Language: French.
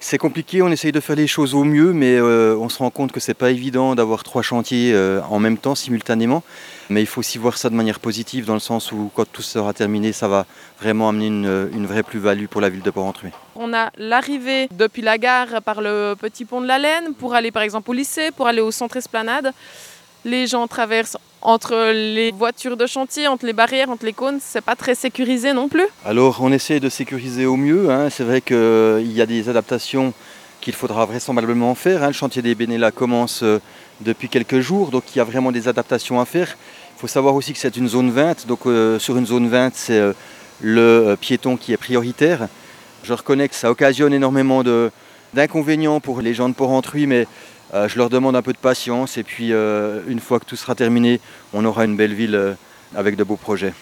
C'est compliqué, on essaye de faire les choses au mieux, mais on se rend compte que c'est pas évident d'avoir 3 chantiers en même temps, simultanément. Mais il faut aussi voir ça de manière positive, dans le sens où quand tout sera terminé, ça va vraiment amener une vraie plus-value pour la ville de Porrentruy. On a l'arrivée depuis la gare par le petit pont de la Laine pour aller par exemple au lycée, pour aller au centre Esplanade. Les gens traversent entre les voitures de chantier, entre les barrières, entre les cônes. C'est pas très sécurisé non plus. Alors on essaie de sécuriser au mieux, hein. C'est vrai qu'il y a des adaptations qu'il faudra vraisemblablement faire, hein. Le chantier des Bénélas commence depuis quelques jours, donc il y a vraiment des adaptations à faire. Il faut savoir aussi que c'est une zone 20, donc sur une zone 20, c'est le piéton qui est prioritaire. Je reconnais que ça occasionne énormément d'inconvénients pour les gens de Porrentruy, mais je leur demande un peu de patience et puis une fois que tout sera terminé, on aura une belle ville avec de beaux projets.